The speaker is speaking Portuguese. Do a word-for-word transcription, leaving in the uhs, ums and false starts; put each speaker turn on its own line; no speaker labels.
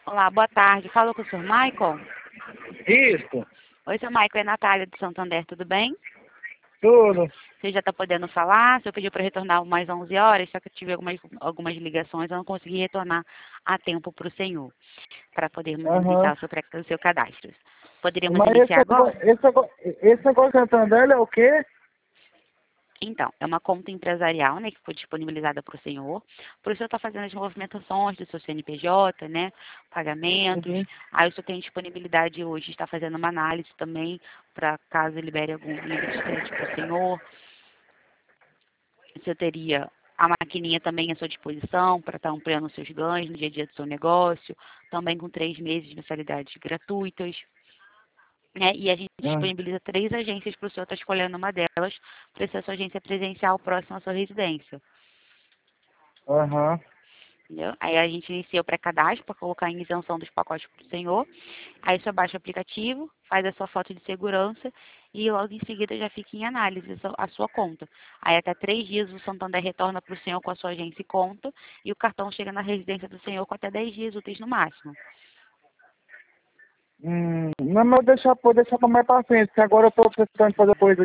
Olá, boa tarde. Falo com o senhor Michael?
Isso,
Oi, senhor Michael, é Natália de Santander, tudo bem?
tudo.
Você já está podendo falar? O senhor pediu para retornar mais onze horas, só que eu tive algumas, algumas ligações, eu não consegui retornar a tempo para o senhor, para podermos
Aham.
iniciar o seu, pré- o seu cadastro. Poderíamos
Mas esse,
iniciar agora?
negócio- esse, negócio- esse negócio de Santander é o quê?
Então, é uma conta empresarial, né, que foi disponibilizada para o senhor. Para o senhor estar fazendo as movimentações do seu C N P J, né, pagamentos.
Uhum.
Aí o senhor tem disponibilidade hoje, está fazendo uma análise também, para caso libere algum limite de crédito para o senhor. O senhor teria a maquininha também à sua disposição para estar ampliando os seus ganhos no dia a dia do seu negócio, também com três meses de mensalidades gratuitas. Né? E a gente
Ah,
disponibiliza três agências para o senhor estar escolhendo uma delas para ser a sua agência presencial próxima à sua residência.
Aham.
Entendeu? Aí a gente inicia o pré-cadastro para colocar em isenção dos pacotes para o senhor. Aí o senhor baixa o aplicativo, faz a sua foto de segurança e logo em seguida já fica em análise a sua a sua conta. Aí até três dias o Santander retorna para o senhor com a sua agência e conta e o cartão chega na residência do senhor com até dez dias úteis no máximo.
Hum, não, mas deixar, vou deixar pra mais pra frente, porque agora eu tô precisando fazer coisa